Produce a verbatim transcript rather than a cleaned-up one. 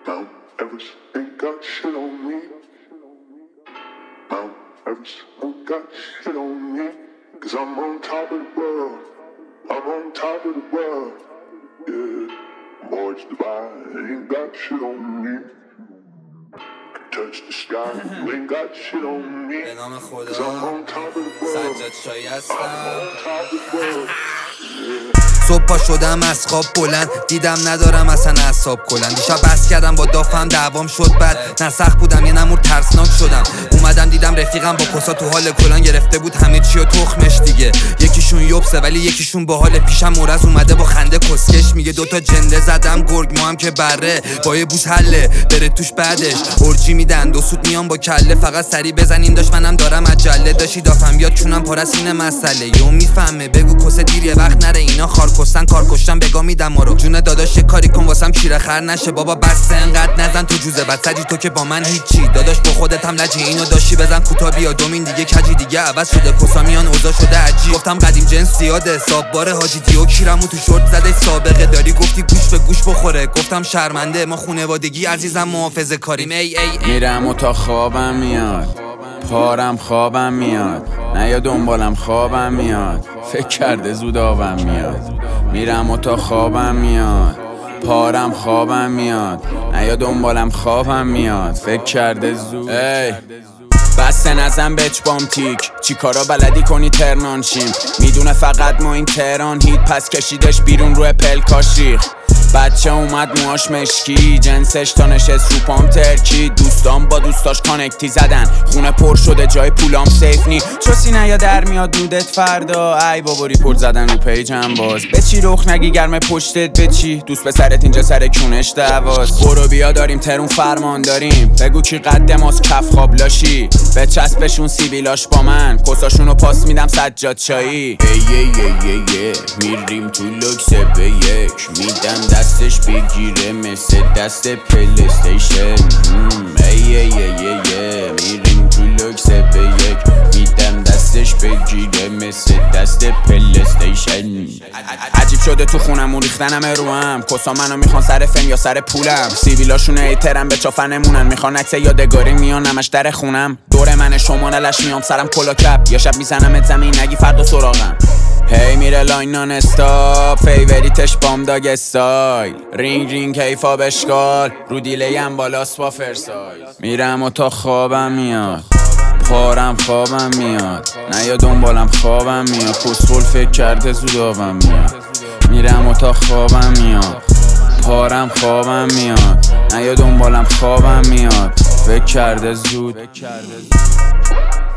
Mount Everest ain't got shit on me. Mount Everest ain't got shit on me. Cause I'm on top of the world. I'm on top of the world. Yeah. Morge Dubai ain't got shit on me. Touch the sky, you ain't got shit on me. به نام خدا Cause I'm on top of the world. سجاد شایی I'm هستم. on top of the world. صبح پا شدم از خواب بلند، دیدم ندارم اصلا اعصاب کلند. دیشب بس کردم با دافم دعوام شد بد، نه سخت بودم یه نمور ترسناک شدم. اومدم دیدم رفیقم با کسا تو حال کلان گرفته بود همه چی و تخمش دیگه. یکیشون یوبسه ولی یکیشون با حال پیشم مرز اومده با خنده کسکش میگه. دوتا جنده زدم گرگ ما هم که بره با یه بوس حله بره توش بعدش اورجی میدن دو سود میام با کله فقط سری بزنیم داشت منم دارم عجله داشتی دافم بیاد چونم پارس اینه مسئله یو میفهمه بگو کسه دیر یه وقت نره اینا خار کستن کار کشتن بگا میدم ما رو جون داداش یه کاری کن واسم کیره خر نشه بابا بس انقدر نزن تو جوزه بعد سجی تو که با من هیچی داداش با خودت هم لجی اینو داشتی بزن کوتا بیا دومین دیگه کجی دیگه عوض شده کسا میان اوضاع شده عجیب گفتم قدیم جنس زیاده حساب باره حاجی دیو کیرمو تو شورت زده سابقه داری گفتی گوش به گوش بخوره گفتم شرمنده ما خونوادگی عزیزم محافظه کاریم ای ای ای میرم و تا خوابم میاد پارم خوابم میاد نه یا دنبالم خوابم میاد فکر کرده زود آبم میاد میرم و تا خوابم میاد پارم خوابم میاد نه یا دنبالم خوابم میاد فکر کرده زود ای بسته نزن بچبام تیک چی کارا بلدی کنی ترنان شیم میدونه فقط ما این تهران هیت پس کشیدش بیرون روی پلکاش ریخ بچه اومد موهاش مشکی جنسش تا نشست رو پام ترکی دوستان با دوستاش کانکتی زدن خونه پر شده جای پولام سیف نی چوسی نه یا در میاد نودت فردا ای بابا ریپورت زدن رو پیجم باز به چی رخ نگی گرم پشتت به چی دوست پسرت اینجا سر کونش دعواست برو بیا داریم ترون فرمان داریم بگو کی قد ماست کف خواب لاشی به چسبشون سیبیلاش با من کساشونو پاس میدم سجاد چایی ای ای ای ای ای میریم تو لوکس به یک میدم دستش بگیره مثل دست پلیستیشن ای ای ای ای میریم تو لوکس به یک میدم دستش بگیره مثل دست پلیستیشن عجیب شده تو خونم اون ریختنم رو هم کسا منو میخوان سر فن یا سر پولم سیبیلاشون ایترم به چافنمونن میخوان عکس یادگاری میان نمش در خونم دور من شما نلش میام سرم کلا کپ یه شب میزنم زمین نگی فردا سراغم هی میره لاین نان استاپ فیوریتش بام داگ استایل رینگ رینگ کیفا بشکال رو دیلیم بالاست با فرسایز میرم و تا خوابم میاد پارم خوابم میاد نه یا دنبالم خوابم میاد کسخل فکر کرده زود آبم میاد میرم و تا خوابم میاد پارم خوابم میاد نه یا دنبالم خوابم میاد فکر کرده زود